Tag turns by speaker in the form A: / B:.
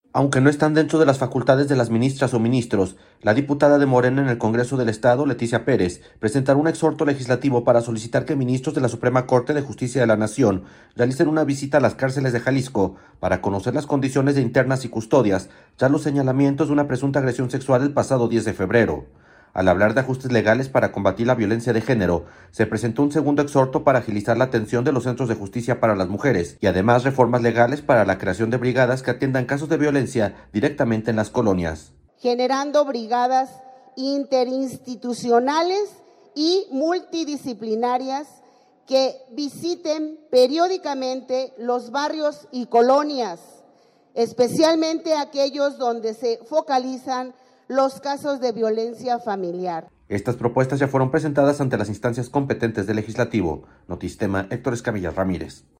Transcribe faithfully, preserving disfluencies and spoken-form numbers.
A: Aunque no están dentro de las facultades de las ministras o ministros, la diputada de Morena en el Congreso del Estado, Leticia Pérez, presentará un exhorto legislativo para solicitar que ministros de la Suprema Corte de Justicia de la Nación realicen una visita a las cárceles de Jalisco para conocer las condiciones de internas y custodias, tras los señalamientos de una presunta agresión sexual el pasado diez de febrero. Al hablar de ajustes legales para combatir la violencia de género, se presentó un segundo exhorto para agilizar la atención de los centros de justicia para las mujeres y además reformas legales para la creación de brigadas que atiendan casos de violencia directamente en las colonias.
B: Generando brigadas interinstitucionales y multidisciplinarias que visiten periódicamente los barrios y colonias, especialmente aquellos donde se focalizan los casos de violencia familiar.
A: Estas propuestas ya fueron presentadas ante las instancias competentes del Legislativo. Notistema, Héctor Escamilla Ramírez.